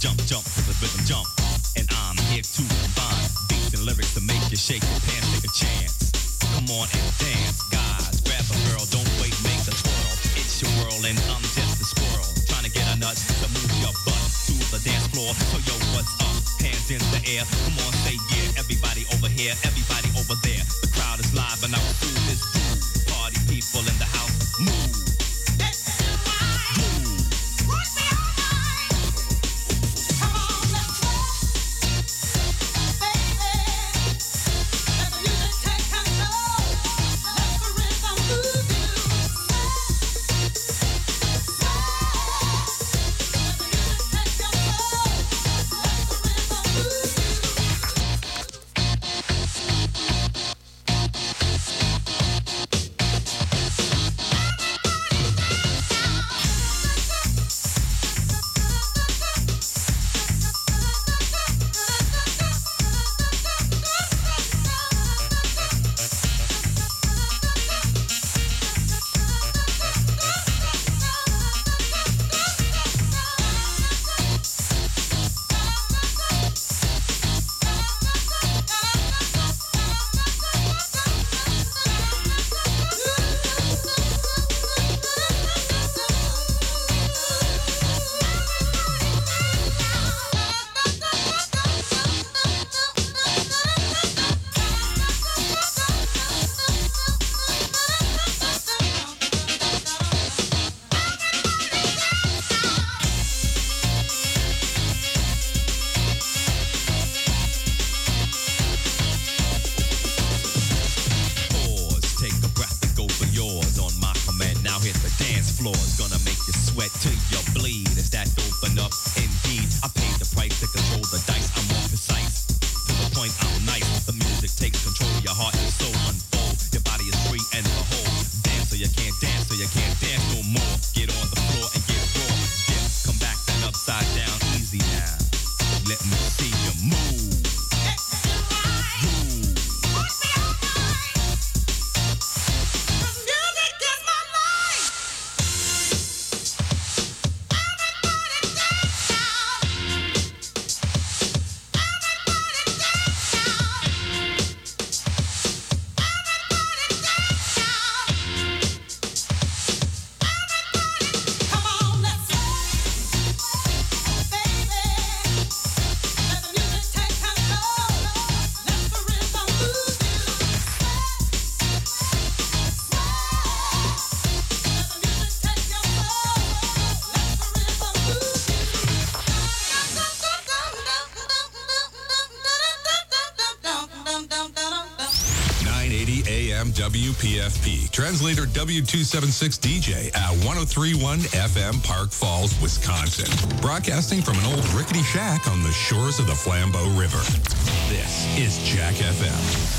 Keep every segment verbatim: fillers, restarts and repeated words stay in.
jump, jump to the rhythm, jump. And I'm here to combine beats and lyrics to make you shake your pants, take a chance. Come on and dance, guys. Grab a girl, don't wait, make a twirl. It's your world and I'm just a squirrel. Trying to get a nut to move your butt to the dance floor. So yo, what's up? Hands in the air. Come on, say yeah. Everybody over here, everybody over there. The crowd is live and our food is food. Party people in the house, move. W P F P. Translator W two seventy-six D J at one oh three point one F M, Park Falls, Wisconsin. Broadcasting from an old rickety shack on the shores of the Flambeau River. This is Jack F M.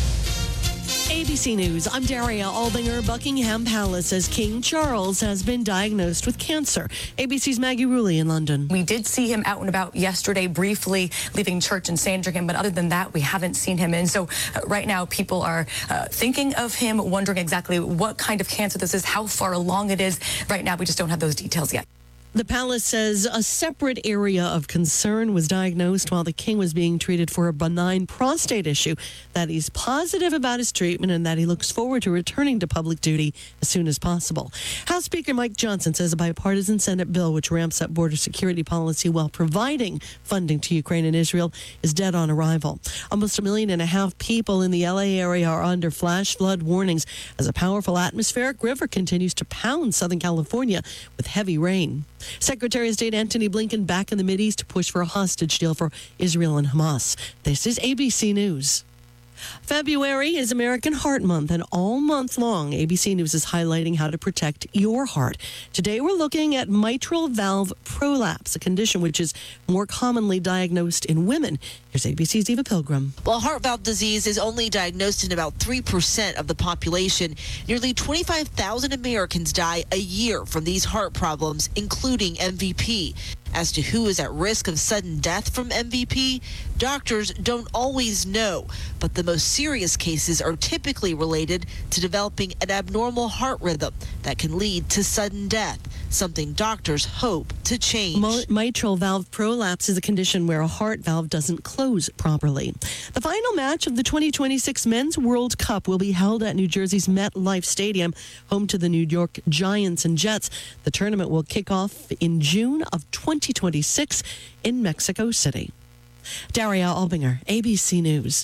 A B C News, I'm Daria Albinger. Buckingham Palace says King Charles has been diagnosed with cancer. A B C's Maggie Rulli in London. We did see him out and about yesterday, briefly leaving church in Sandringham, but other than that, we haven't seen him. And so uh, right now, people are uh, thinking of him, wondering exactly what kind of cancer this is, how far along it is. Right now, we just don't have those details yet. The palace says a separate area of concern was diagnosed while the king was being treated for a benign prostate issue, that he's positive about his treatment and that he looks forward to returning to public duty as soon as possible. House Speaker Mike Johnson says a bipartisan Senate bill which ramps up border security policy while providing funding to Ukraine and Israel is dead on arrival. Almost a million and a half people in the L A area are under flash flood warnings as a powerful atmospheric river continues to pound Southern California with heavy rain. Secretary of State Antony Blinken back in the Mideast to push for a hostage deal for Israel and Hamas. This is A B C News. February is American Heart Month, and all month long, A B C News is highlighting how to protect your heart. Today, we're looking at mitral valve prolapse, a condition which is more commonly diagnosed in women. Here's A B C's Eva Pilgrim. While heart valve disease is only diagnosed in about three percent of the population, nearly twenty-five thousand Americans die a year from these heart problems, including M V P. As to who is at risk of sudden death from M V P, doctors don't always know, but the most serious cases are typically related to developing an abnormal heart rhythm that can lead to sudden death. something doctors hope to change. Mo- mitral valve prolapse is a condition where a heart valve doesn't close properly. The final match of the twenty twenty-six Men's World Cup will be held at New Jersey's MetLife Stadium, home to the New York Giants and Jets. The tournament will kick off in June of twenty twenty-six in Mexico City. Daria Albinger, A B C News.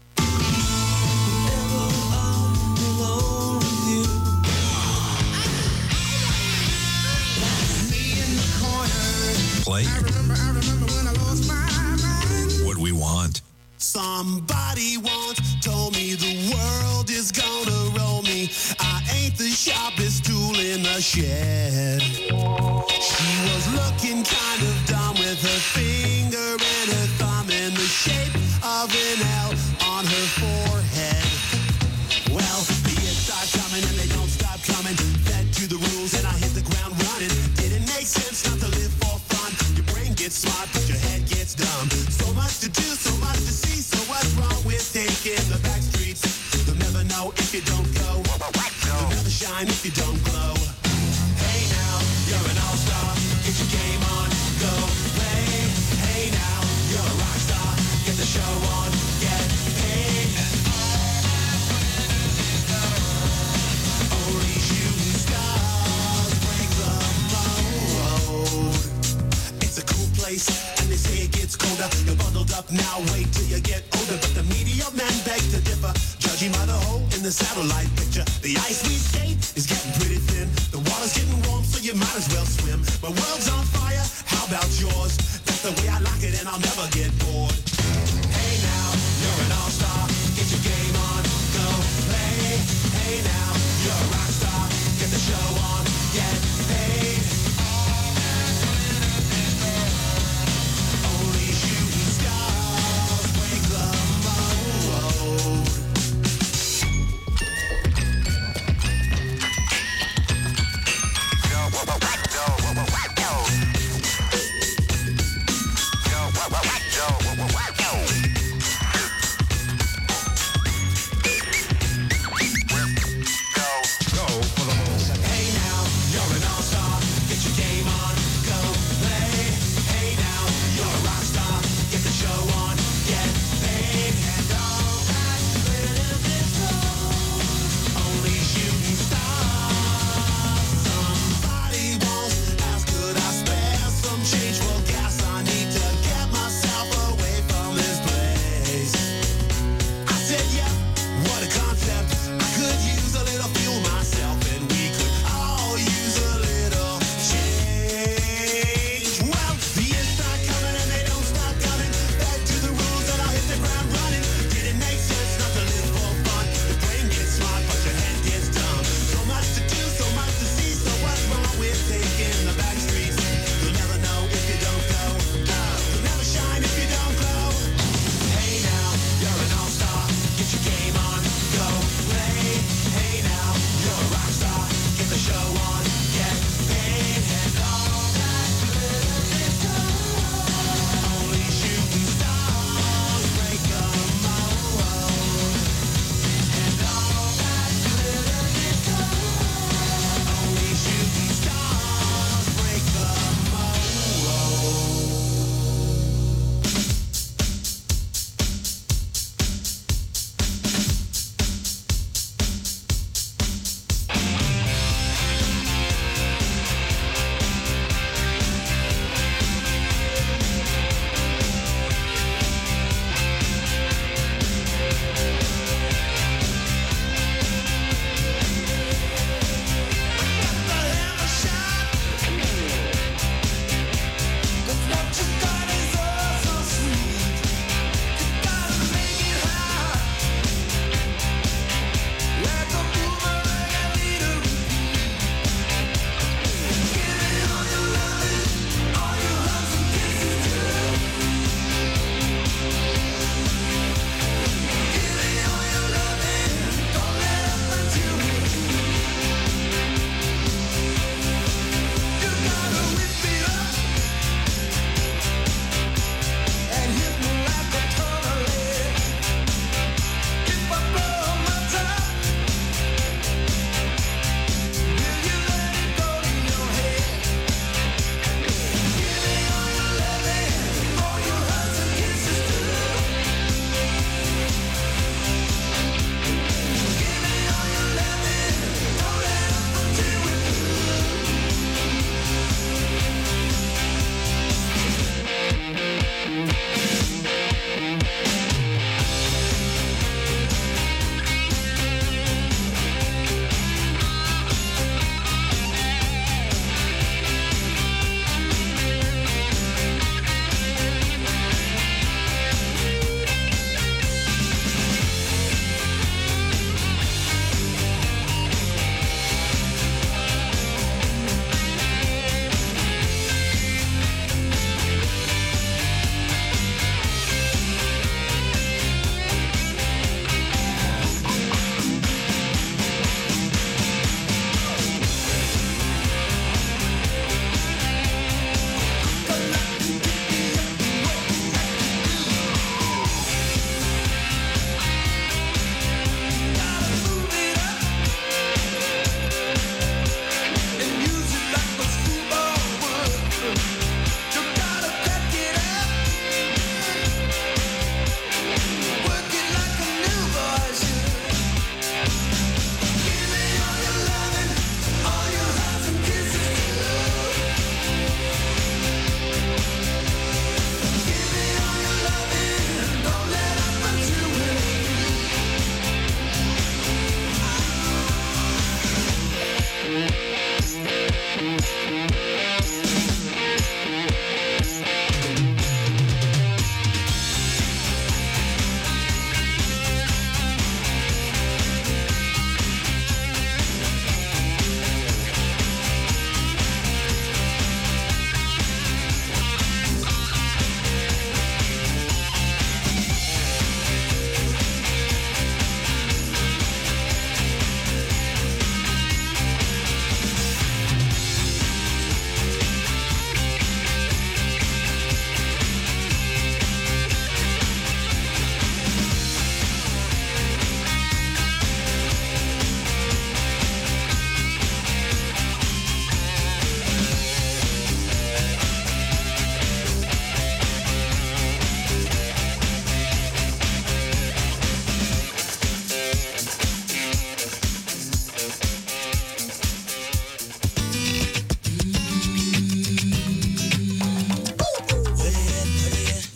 Play what we want. Somebody once told me the world is gonna roll me. I ain't the sharpest tool in the shed. She was looking kind of dumb with her finger and her thumb in the shape of an L on her forehead. Well, the years start coming and they don't stop coming. Fed to the rules and I hit the ground running. Didn't make sense not to live for fun. Your brain gets smart but your head gets dumb. So much to do, so much to see. So what's wrong with taking the back streets? You'll never know if you don't go. You'll never shine if you don't glow. Hey now, you're an all-star. Get your game on, go play. Hey now, you're a rock star. Get the show on, get paid. Only shooting stars break the mold. It's a cool place, and they say it gets colder. You're bundled up now, wait till you get older. But the media men beg to differ, judging by the hole in the satellite picture. The ice we skate is getting pretty thin. The water's getting warm, so you might as well swim. My world's on fire, how about yours? That's the way I like it, and I'll never get bored. Hey now, you're an all-star. Get your game on, go play. Hey now, you're a rock star. Get the show on, get paid. Only shooting stars break the mold. Yo,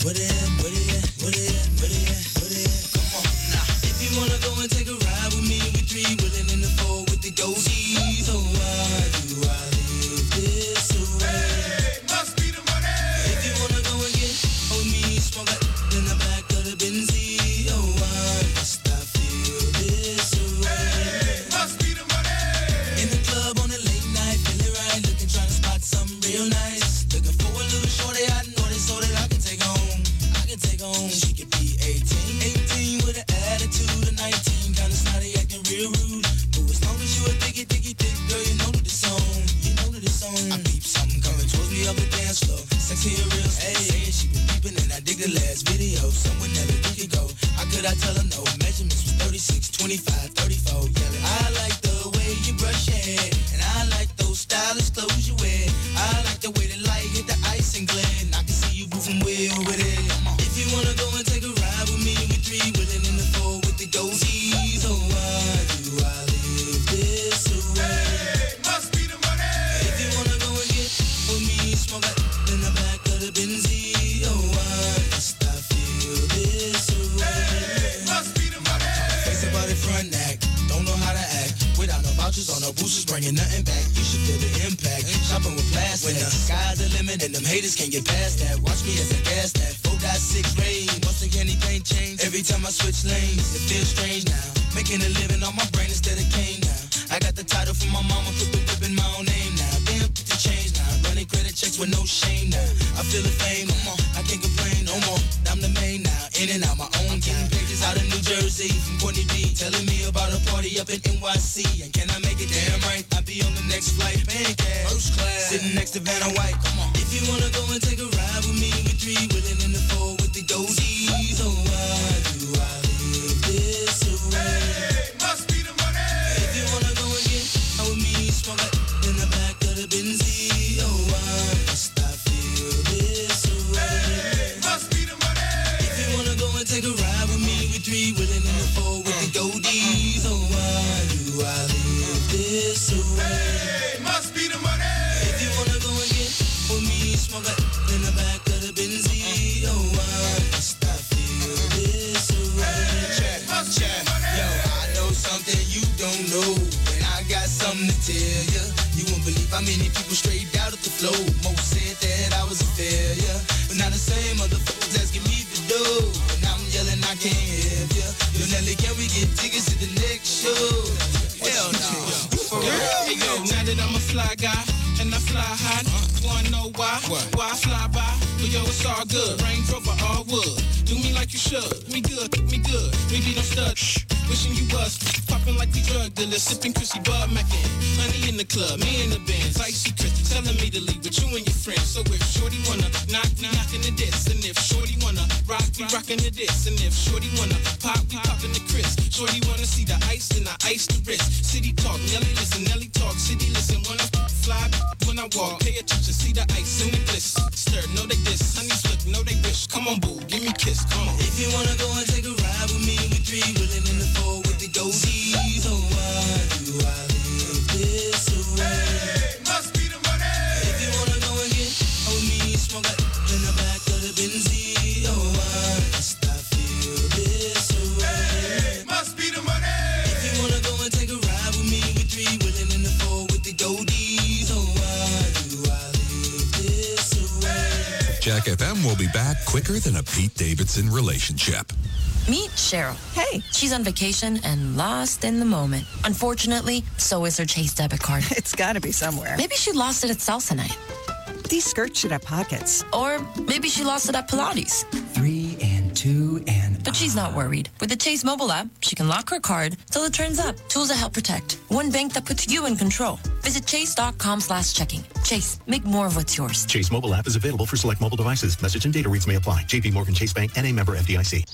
Where they at? Where they at? Where they at? Where they at? Where they at? Come on now. If you wanna go and take a ride with me, we three willing in the four with the dozies. Oh, why do I live this way? Hey, must be the money. If you wanna go and get on me, smoke it in the back of the Benz. Oh, why must I feel this way? Hey, must be the money. In the club on a late night, feeling right, looking, trying to spot something real nice. Looking for a little shorty, I know this so that I can take home. I can take home. She could be eighteen, eighteen with an attitude of nineteen, kinda snotty, acting real rude. But as long as you a diggy, diggy, dick, girl, you know that this song, you know that this song. I peep something coming towards me up the dance floor. Sexy and real, hey, hey, she been peeping and I dig the last video. Someone never we could go. How could I tell her no? Measurements was thirty-six, twenty-five, thirty-four. Yelling, I like the way you brush your hair, and I like those stylish clothes you wear. I like the way the light hit the ice and glare, and I can see you moving way over there. If you wanna go and take a ride with me, we three willing in the four with the dozies. Oh, why do I live this way? Hey, must be the money. If you wanna go and get with me, smoke it in the back of the Benz. Oh, why must I feel this way? Hey, must be the money. Face about it front act, don't know how to act. Without no vouchers or no boosters, bringing nothing back. You should feel the impact. Shopping with plastic. When the sky's the limit and them haters can't get past that. Watch me as I gas that. four point six range. Once again, anything change. Every time I switch lanes, it feels strange now. Making a living on my brain instead of cane now. I got the title from my mama, put the whip in my own name now. Damn, put the change now. Running credit checks with no shame now. I feel the fame, come on. I can't complain no more. I'm the main now. In and out my own game. Pages out of New Jersey from Courtney B. Telling me about a party up in N Y C. And can I make it damn right? I'll be on the next flight. Pancake. First class. Sitting next to Vanna White. Come on. If you wanna go and take a ride with me, we three willing in the four with the dozies. Oh, why do I live this way? Hey, must be the money. If you wanna go and get out with me, smoke it in the back of the Benz. Oh, why must I feel this way? Hey, must be the money. If you wanna go and take a ride with me, we three willing in the four with the goldies. Oh, why do I live this way? Hey, must be the money. If you wanna go and get with me, smoke it in the back of the Benz. Oh, why must I feel this way? Check, check. Yo, I know something you don't know, and I got something to tell ya. You won't believe how many people straight out of the flow. Most said that I was a failure, but now the same motherfuckers asking me to do, and I'm yelling I can't help ya. Yo, Nelly, can we get tickets to the next show? Hell no. For real? Hey, yo, now that I'm a fly guy and I fly high, wanna know why? Why I fly by? But yo, it's all good. Range Rover, all wood. Do me like you should. Me good, me good. Maybe don't stud. Shh. Wishing you was popping like we drug dealers, sipping Chrissy Bud Mackin. Honey in the club, me in the bands, icy Chris, telling me to leave with you and your friends. So if Shorty wanna knock, we knockin' the diss, and if Shorty wanna rock, we rockin' the diss, and if Shorty wanna pop, we poppin' the Chris. Shorty wanna see the ice, and I ice the wrist. City talk, Nelly listen, Nelly talk, city listen. When I fly, when I walk, pay attention, see the ice and the bliss. Stir, know they diss, honey slick, know they wish. Come on, boo, give me a kiss, come on. If you wanna go and take a ride with me, we three willing in the four with the dozies. Oh, why do I live this way? Hey, must be the money. If you wanna go and get on me, smoke it in the back of the Benz. Oh, why must I feel this way? Hey, must be the money. If you wanna go and take a ride with me, we three willing in the four with the goldies. Oh, why do I live this way? Jack F M will be back quicker than a Pete Davidson relationship. Meet Cheryl. Hey. She's on vacation and lost in the moment. Unfortunately, so is her Chase debit card. It's got to be somewhere. Maybe she lost it at salsa night. These skirts should have pockets. Or maybe she lost it at Pilates. Three and two and... But she's not worried. With the Chase mobile app, she can lock her card till it turns up. Tools that help protect. One bank that puts you in control. Visit chase.com slash checking. Chase, make more of what's yours. Chase mobile app is available for select mobile devices. Message and data rates may apply. J P Morgan Chase Bank, N A member F D I C.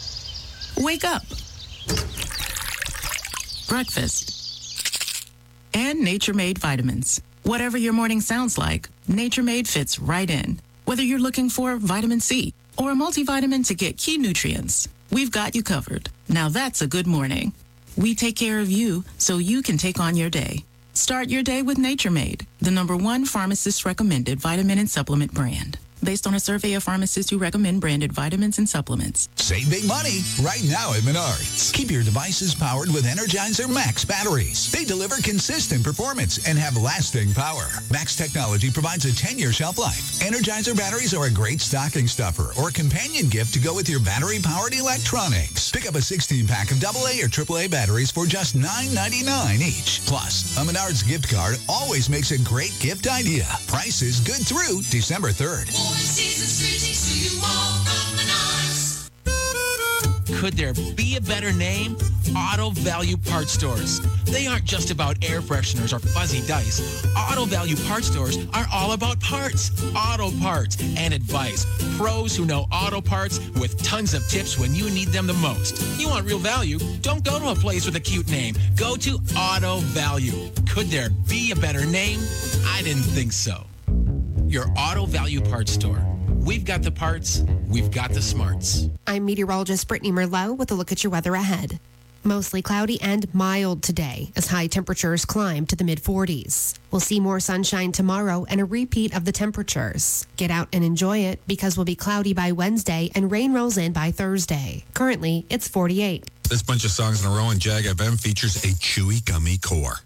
Wake up. Breakfast. And Nature Made vitamins. Whatever your morning sounds like, Nature Made fits right in. Whether you're looking for vitamin C or a multivitamin to get key nutrients, we've got you covered. Now that's a good morning. We take care of you so you can take on your day. Start your day with Nature Made, the number one pharmacist recommended vitamin and supplement brand. based on a survey of pharmacists who recommend branded vitamins and supplements. Save big money right now at Menards. Keep your devices powered with Energizer Max batteries. They deliver consistent performance and have lasting power. Max technology provides a ten-year shelf life. Energizer batteries are a great stocking stuffer or companion gift to go with your battery-powered electronics. Pick up a sixteen-pack of double A or triple A batteries for just nine ninety-nine each. Plus, a Menards gift card always makes a great gift idea. Price is good through December third. Could there be a better name? Auto Value Parts Stores. They aren't just about air fresheners or fuzzy dice. Auto Value Parts Stores are all about parts, auto parts, and advice. Pros who know auto parts with tons of tips when you need them the most. You want real value? Don't go to a place with a cute name. Go to Auto Value. Could there be a better name? I didn't think so. Your Auto Value Parts Store. We've got the parts, we've got the smarts. I'm meteorologist Brittany Merlot with a look at your weather ahead. Mostly cloudy and mild today as high temperatures climb to the mid forties. We'll see more sunshine tomorrow and a repeat of the temperatures. Get out and enjoy it because we'll be cloudy by Wednesday and rain rolls in by Thursday. Currently, it's forty-eight. This bunch of songs in a row on Jag F M features a chewy gummy core.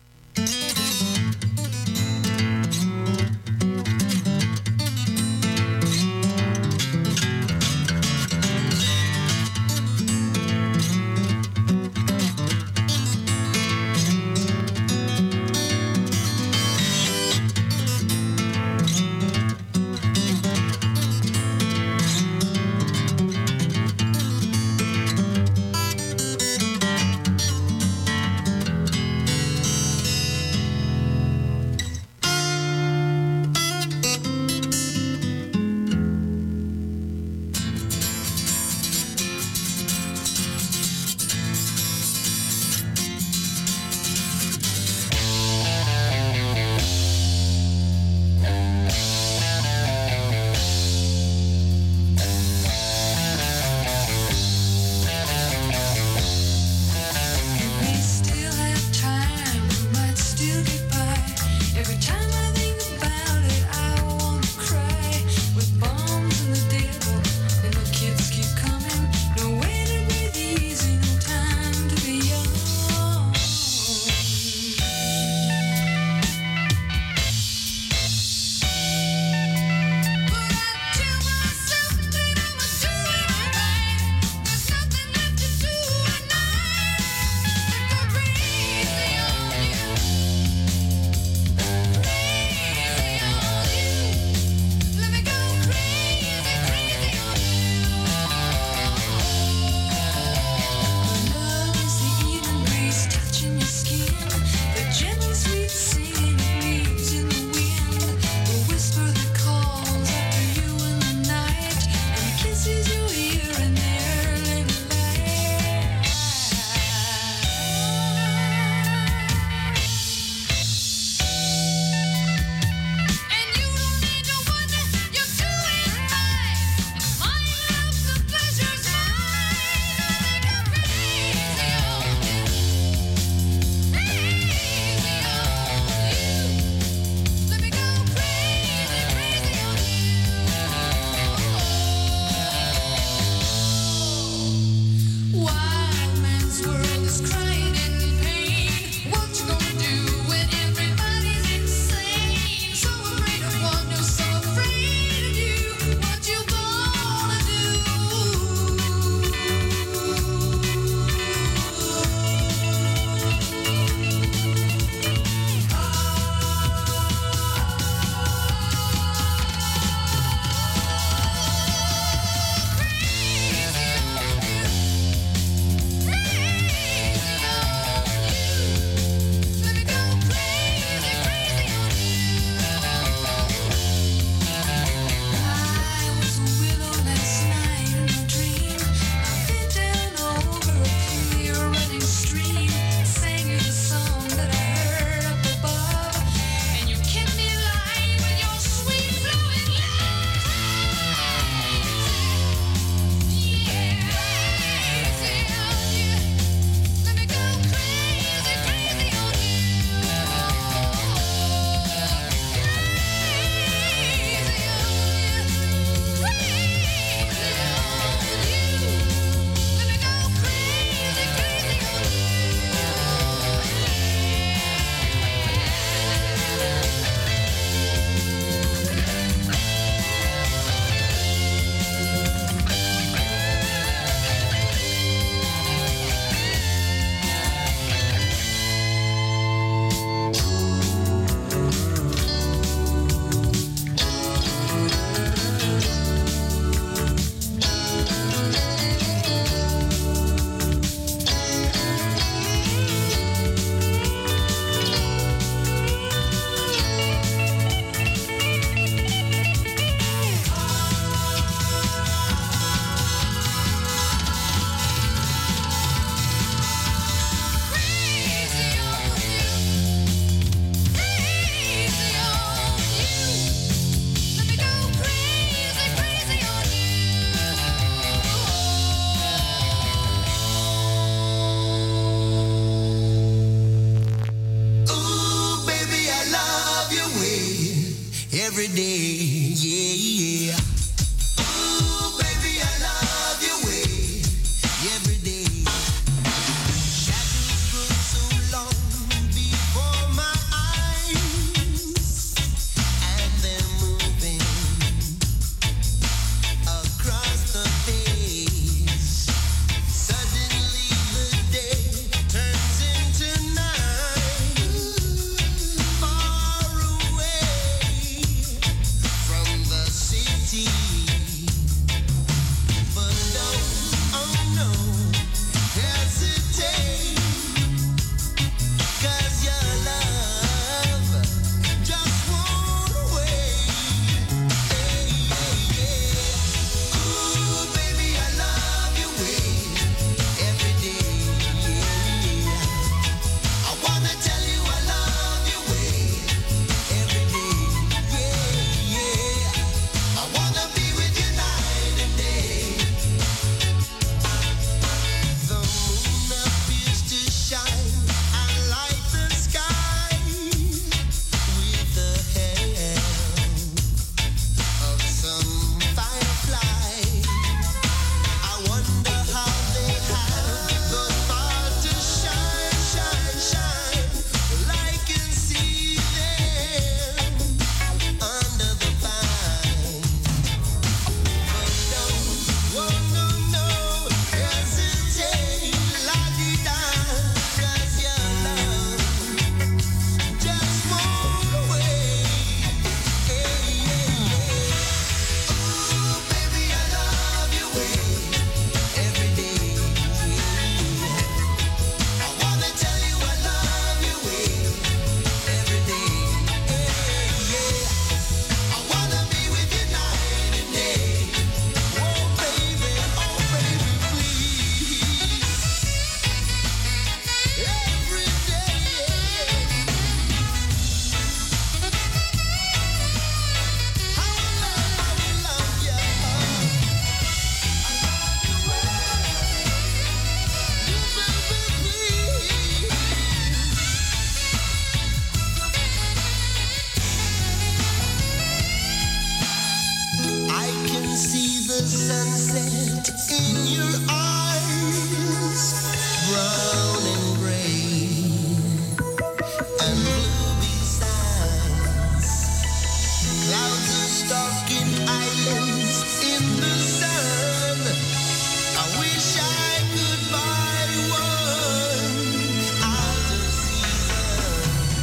your eyes, brown and gray, and blue besides. Clouds are stalking islands in the sun. I wish I could buy one out of season.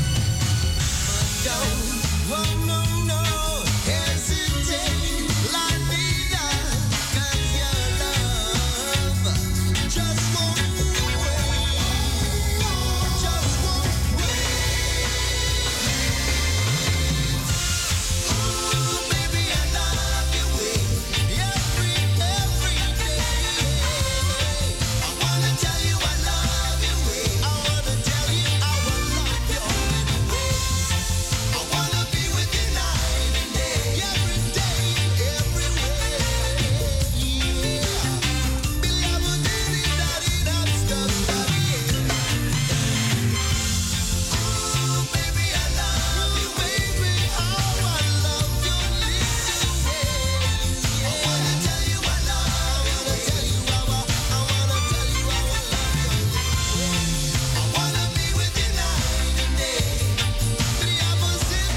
But don't, oh no, no, hesitate, la vida, 'cause your love just won't wait, just won't wait. Ooh, baby, I love your way, every, every day. I wanna tell you I love your way, I wanna tell you how I love your way. I wanna be with you night and day, every day, everywhere. Yeah. Ooh, baby, I love you, baby, how I love your little ways. I wanna tell you I love you, I wanna tell you how I, I wanna tell you how I love your ways. I wanna be with you night and day. Ooh,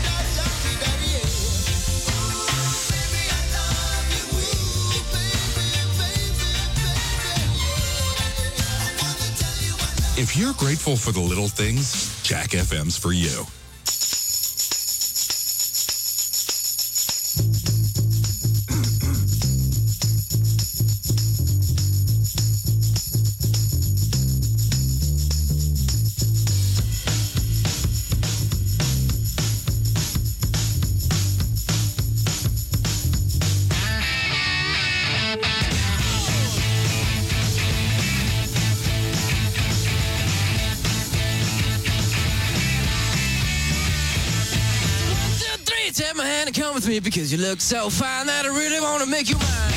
baby, I love you, ooh, baby, baby, baby, yeah. I wanna tell you I love you. If you're grateful for the little things, Jack F M's for you. One, two, three, take my hand and come with me because you look so fine that I really want to make you mine.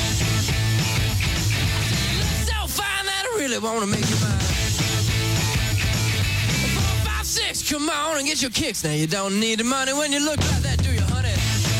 You look so fine that I really want to make you mine. Four, five, six, come on and get your kicks. Now you don't need the money when you look like that, do you, honey?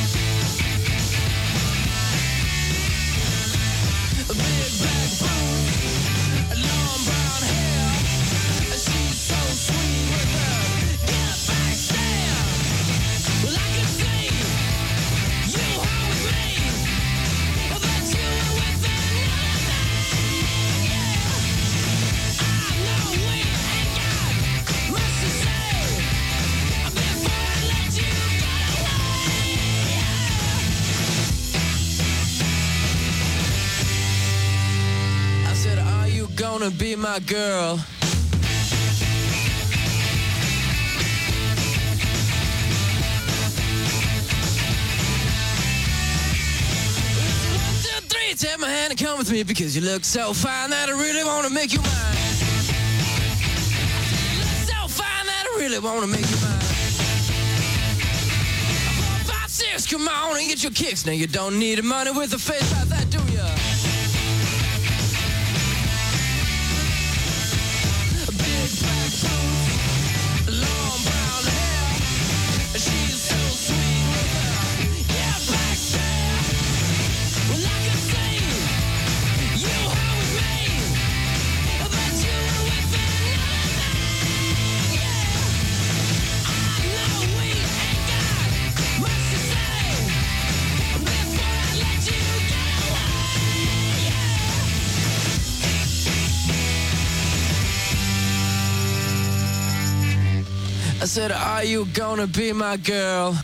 A big black boots, a long brown hair. She's so sweet with her get back stare. Well, I can see you home with me, but you were with another man. Yeah, I know we ain't got much to say before I let you get away. I said, are you gonna be my girl? One, two, three, take my hand and come with me because you look so fine that I really want to make you mine. You look so fine that I really want to make you mine. Four, five, six, come on and get your kicks. Now you don't need the money with a face like that, do ya? Big black boots, long brown hair. She's so sweet with her yeah, back there. Well, I can see you home with me, but you were with another man. Yeah, I know we ain't got much to say before I let you get away. I said, are you gonna be my girl?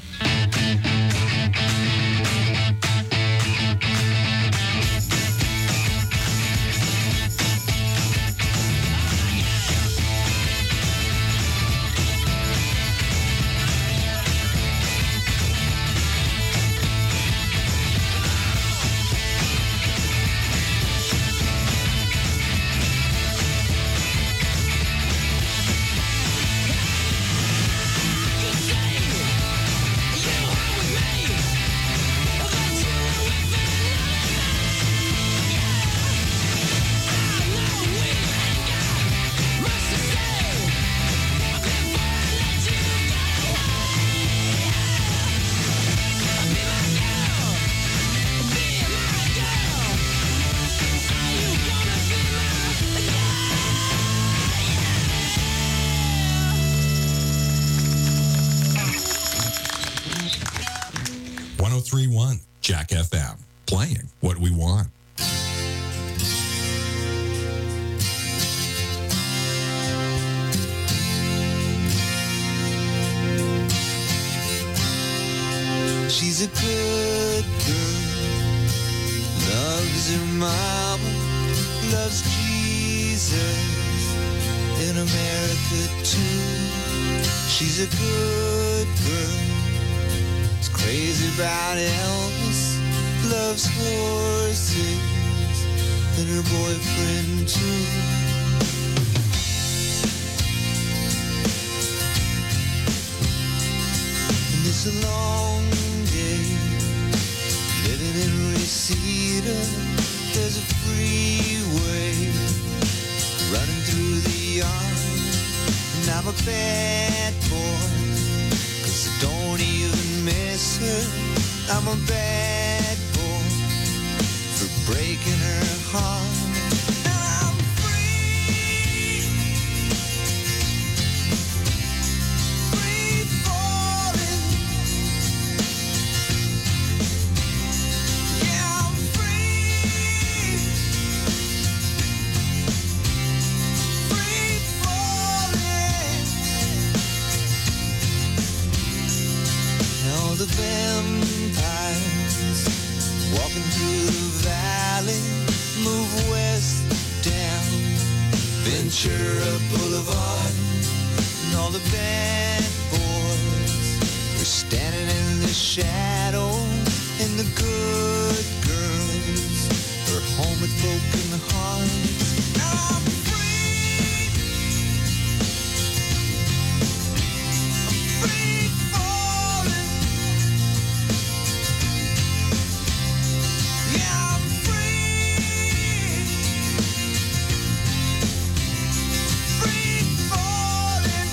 You say F M, playing what we want. She's a good girl, loves her mama, loves Jesus, in America too. She's a good girl, is crazy about Elvis, loves horses, and her boyfriend too. And it's a long day, living in Reseda. There's a freeway running through the yard, and I'm a bad boy, 'cause I don't even miss her. I'm a bad boy for breaking her heart. Now I'm free, free falling. Yeah, I'm free, free falling. Now the vampires walking through the valley move west down Ventura Boulevard, and all the bad boys are standing in the shadow, and the good girls are home with broken hearts. Now I'm free, I'm free falling. Yeah, I'm free, free falling.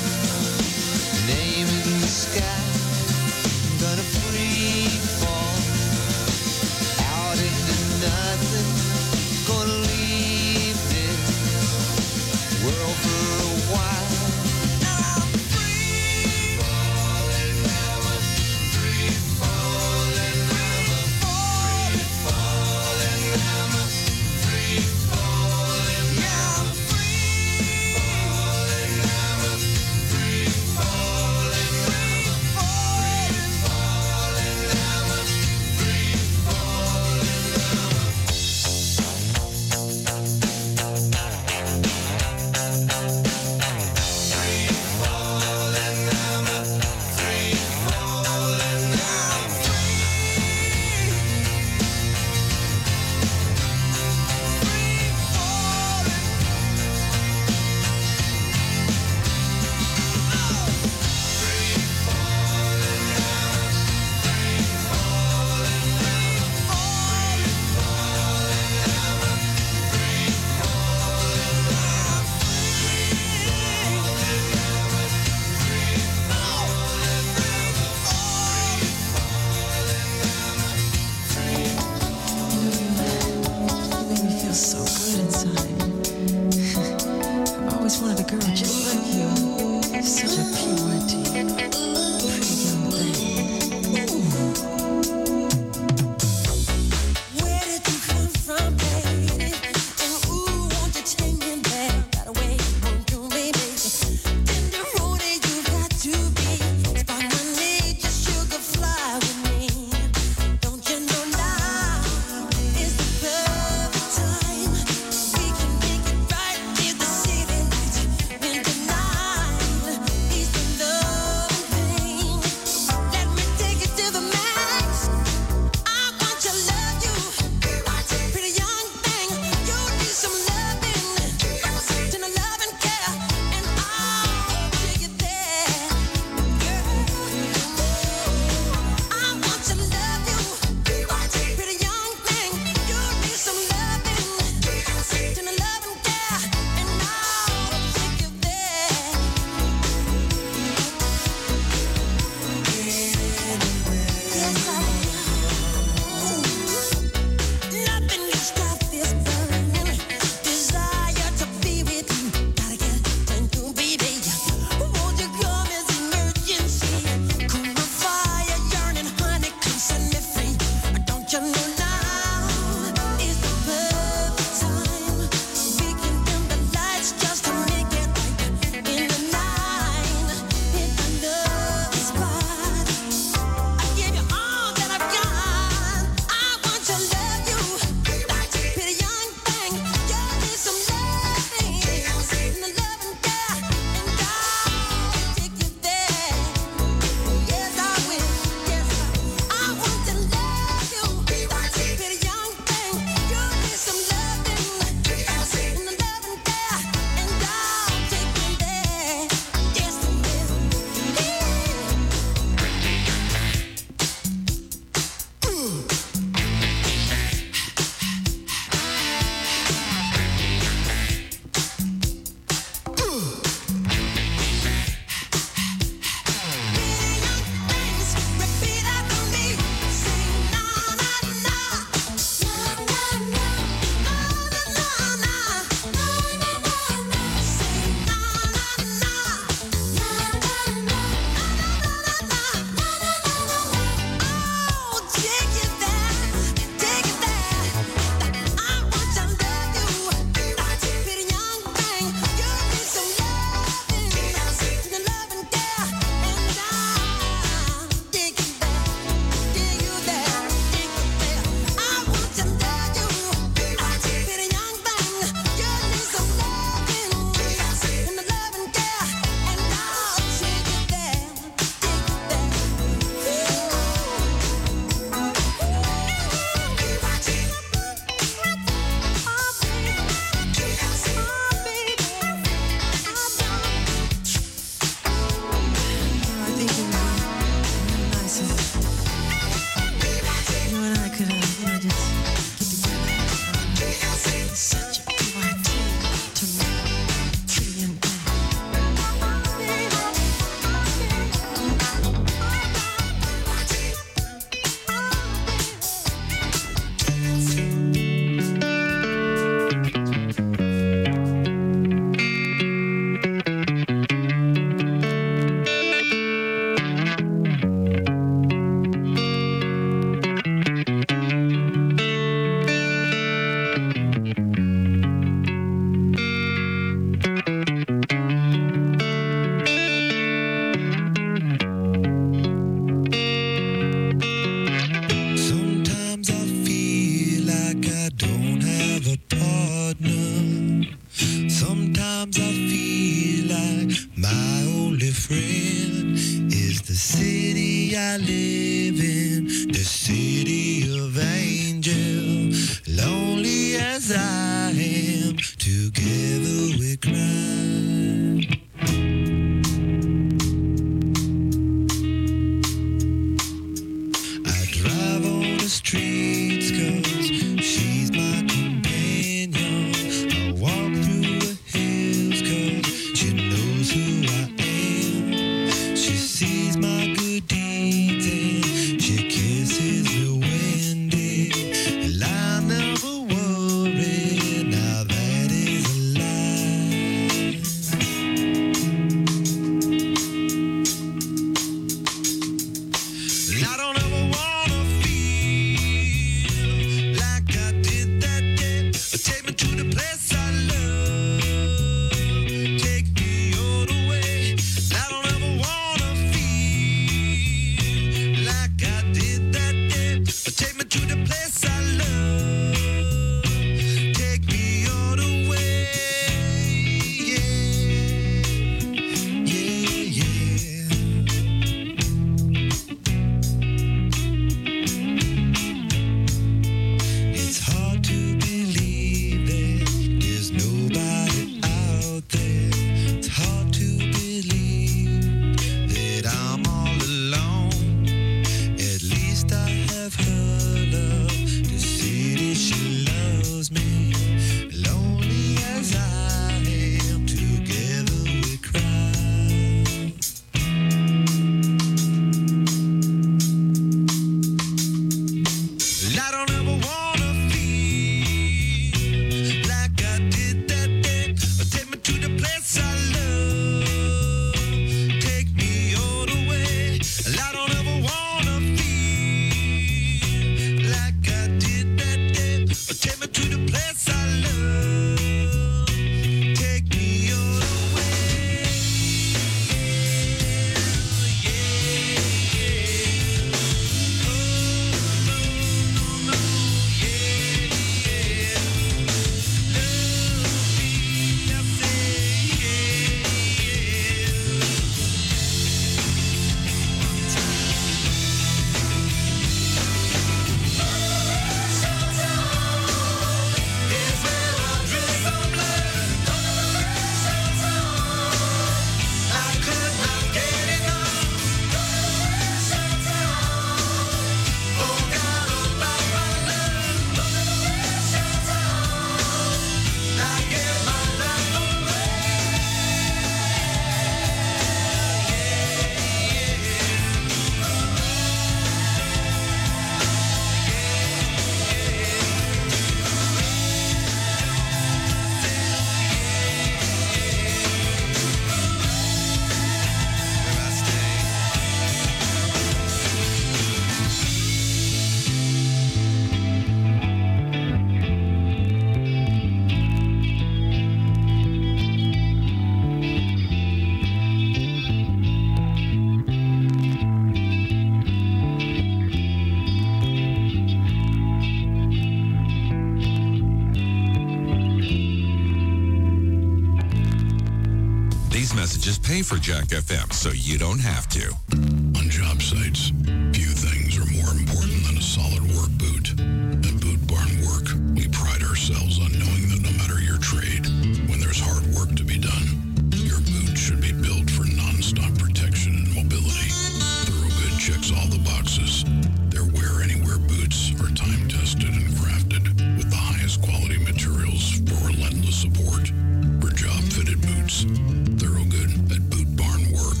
pay for Jack F M so you don't have to. On job sites, few things are more important than a solid work boot. At Boot Barn Work, we pride ourselves on knowing that no matter your trade, when there's hard work to be done, your boot should be built for non-stop protection and mobility. Thoroughgood checks all the boxes. Their Wear Anywhere boots are time-tested and crafted with the highest quality materials for relentless support. For job-fitted boots, Thoroughgood at Boot Barn Work.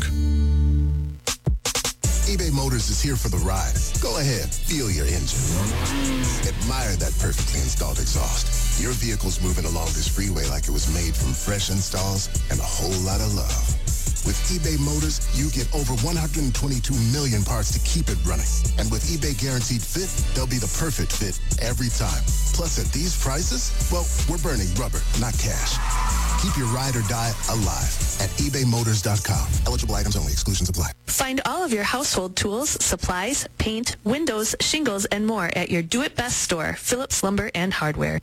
eBay Motors is here for the ride. Go ahead, feel your engine. Admire that perfectly installed exhaust. Your vehicle's moving along this freeway like it was made from fresh installs and a whole lot of love. With eBay Motors, you get over one hundred twenty-two million parts to keep it running. And with eBay Guaranteed Fit, they'll be the perfect fit every time. Plus, at these prices, well, we're burning rubber, not cash. Keep your ride or die alive at ebay motors dot com. Eligible items only. Exclusions apply. Find all of your household tools, supplies, paint, windows, shingles, and more at your Do-It-Best store, Phillips Lumber and Hardware.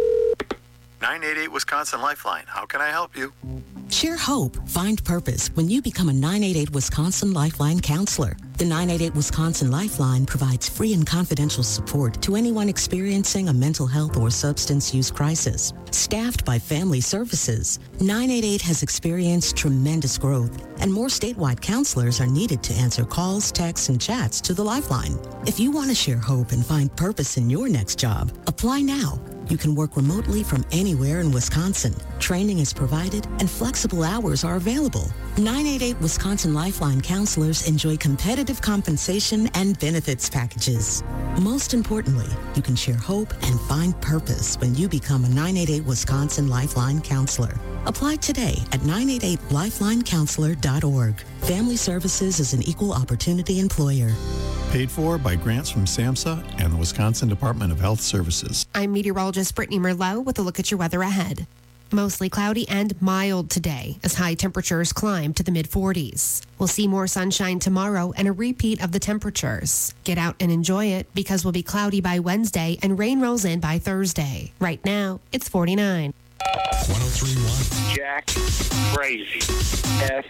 nine eight eight Wisconsin Lifeline. How can I help you? Share hope, find purpose when you become a nine eight eight Wisconsin Lifeline counselor. The nine eight eight Wisconsin Lifeline provides free and confidential support to anyone experiencing a mental health or substance use crisis. Staffed by Family Services, nine eight eight has experienced tremendous growth, and more statewide counselors are needed to answer calls, texts, and chats to the Lifeline. If you want to share hope and find purpose in your next job, apply now. You can work remotely from anywhere in Wisconsin. Training is provided and flexible hours are available. nine eight eight Wisconsin Lifeline counselors enjoy competitive compensation and benefits packages. Most importantly, you can share hope and find purpose when you become a nine eight eight Wisconsin Lifeline counselor. Apply today at nine eight eight lifeline counselor dot org. Family Services is an equal opportunity employer. Paid for by grants from SAMHSA and the Wisconsin Department of Health Services. I'm meteorologist Brittany Merlot with a look at your weather ahead. Mostly cloudy and mild today as high temperatures climb to the mid forties. We'll see more sunshine tomorrow and a repeat of the temperatures. Get out and enjoy it because we'll be cloudy by Wednesday and rain rolls in by Thursday. Right now, it's forty-nine. one oh three point one Jack Crazy F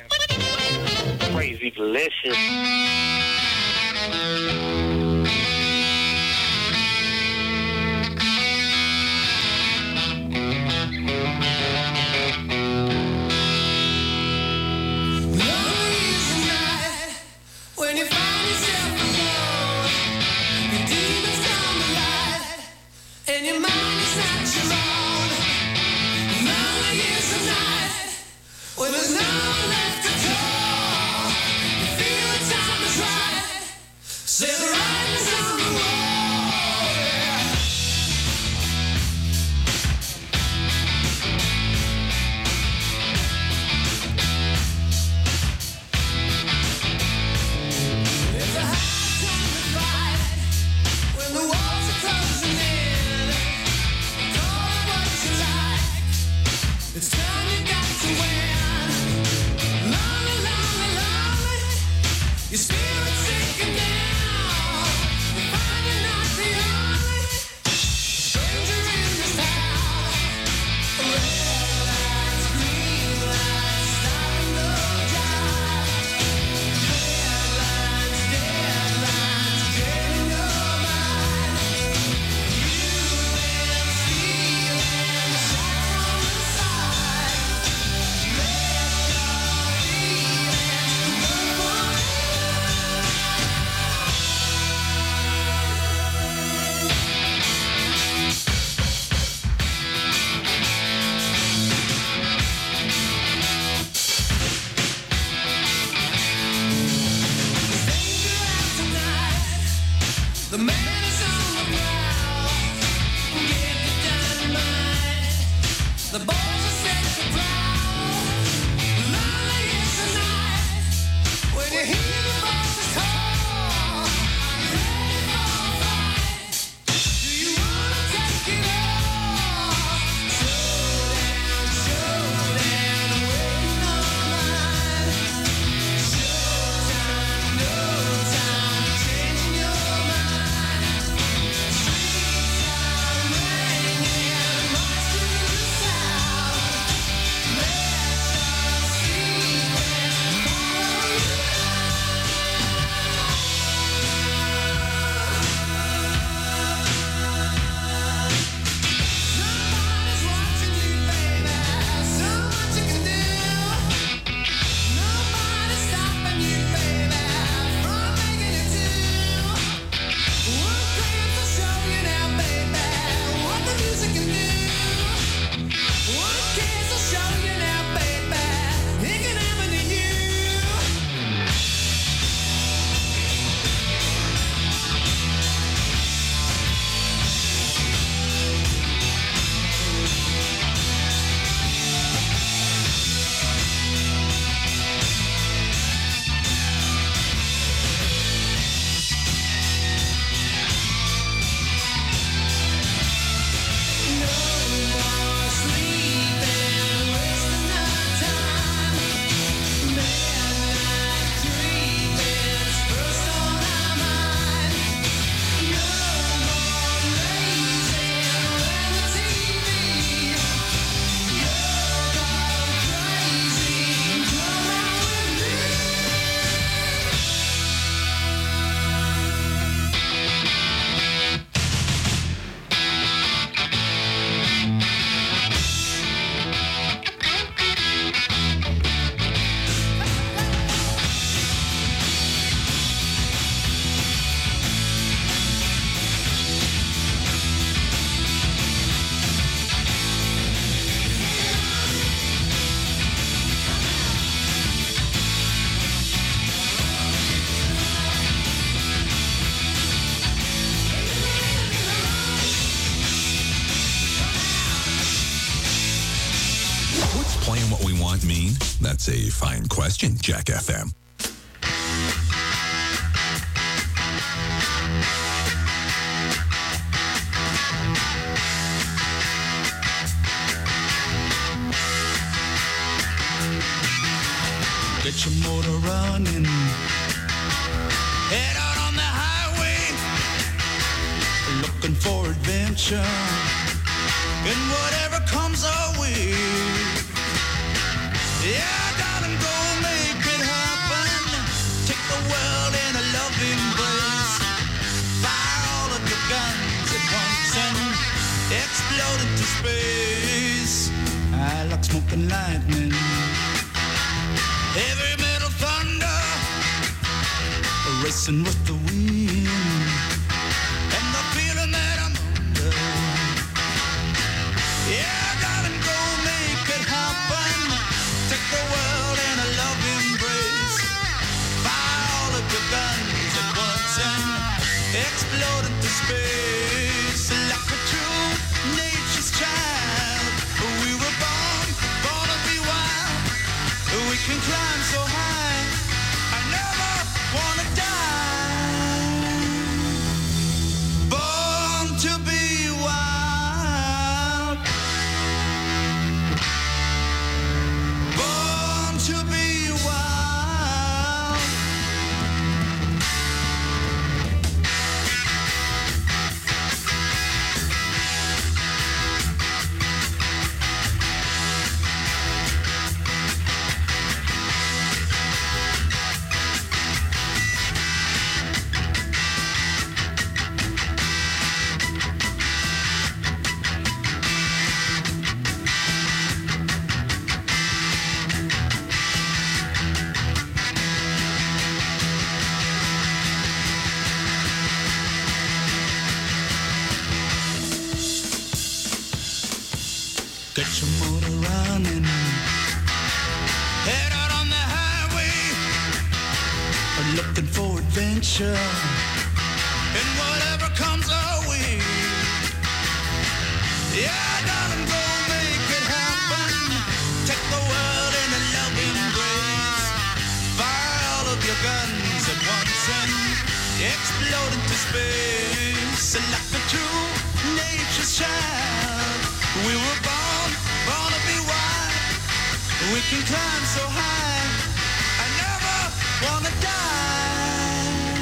M. Crazy Delicious. When you find yourself alone, your demons come alive, and your mind is not your own. Lonely is the night when there's no one left to call. You feel the time is right, say the writing's on the wall. Yeah. It's a hard time to fight when the walls are closing in. Call it what you like. It's time you got to win. Lonely, lonely, lonely. Your spirit's sinking down. You find you're not the only stranger in this town. Red lights, green lights, stop and go drive. Headlines, deadlines, get in your mind. You and Steven, shot from the side. Left all demons, work for the man is on the prowl. Get the dynamite. The boys are set to prowl. Lonely is the night when you hear the voices call. Are you ready for a fight? Do you wanna take it all? Showdown, showdown, waiting online. Showtime, no time, changing your mind. want mean? That's a fine question, Jack F M. Get your motor running. Head out on the highway. Looking for adventure. And whatever comes our way. Yeah, darling, go make it happen. Take the world in a loving embrace. Fire all of your guns at once and explode into space. I like smoking lightning. Heavy metal thunder, racing with the wind, and the feeling that I'm under. Yeah, darling, go make it happen. Take the world in a love embrace. Fire all of your guns at once and explode into space. Like a true nature's child, we were born, born to be wild. We can climb so high, I never wanna die. Born to be wild. Born to be wild. Get your motor running. Head out on the highway. Looking for adventure. And whatever comes our way. Yeah, darling, go make it happen. Take the world in a loving embrace. Fire all of your guns at once and explode into space. Like a true nature's child. We were born, born to be wild. We can climb so high. I never wanna die.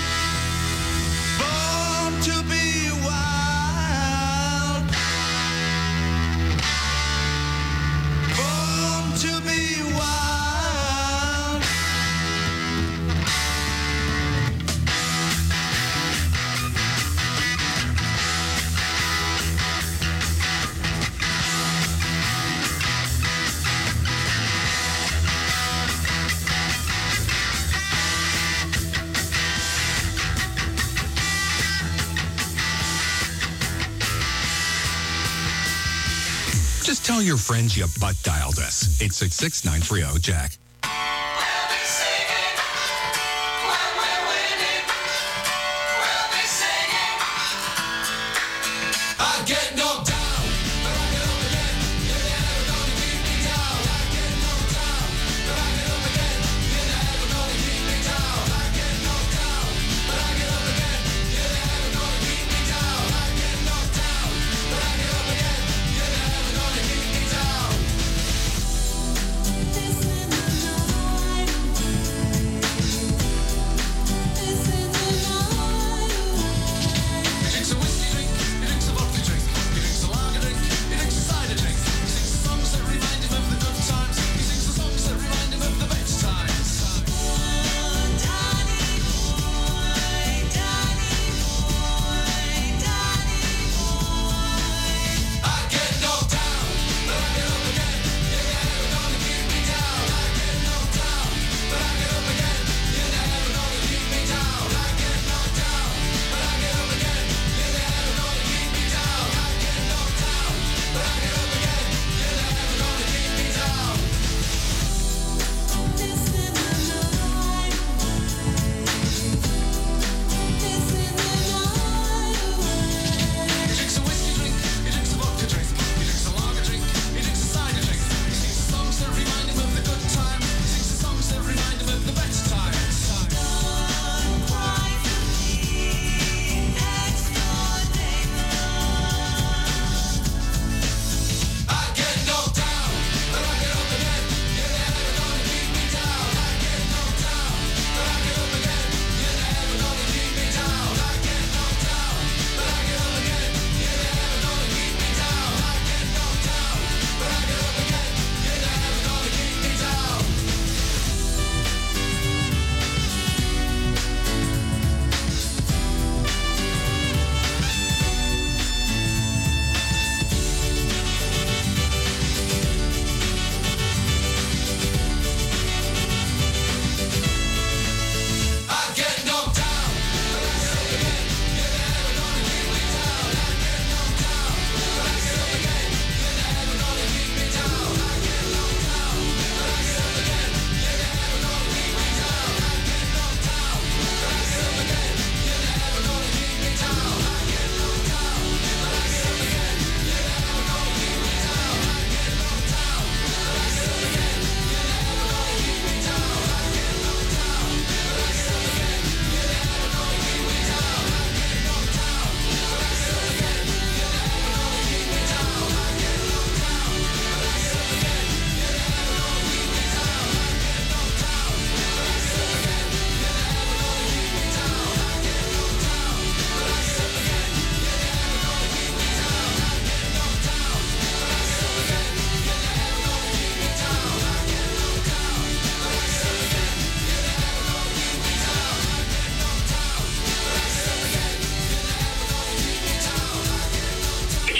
Born to be wild. Born to be wild. Just tell your friends you butt dialed us. eight six six, nine three zero, Jack. I get knocked down, but I get up again. You're never gonna keep me down. I get knocked down, but I get up again. You're never gonna keep me down. I get knocked down, but I get up again. You're never gonna keep me down. I get knocked down, but I get up again. You're never gonna keep me down.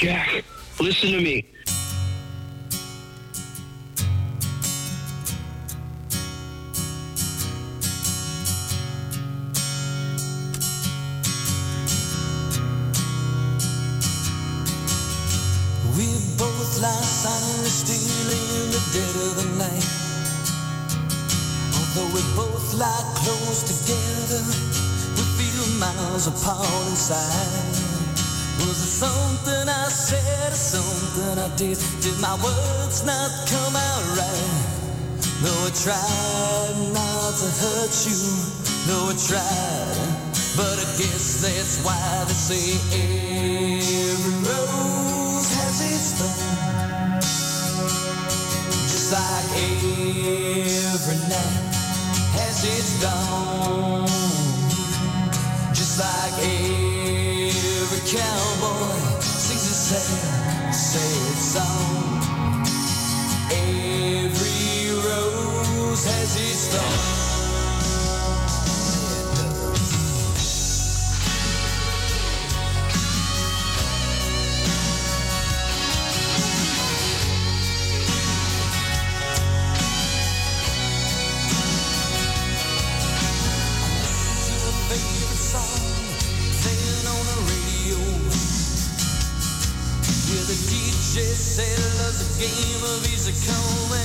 Jack, listen to me. We both lie silently still in the dead of the night. Although we both lie close together, we feel miles apart inside. Was it something I said or something I did? Did my words not come out right? Though I tried not to hurt you, though I tried, but I guess that's why they say every rose has its thorn. Just like every night has its dawn. Just like every cowboy sings a sad, sad song. Every rose has its thorn. The D J said it was a game of easy come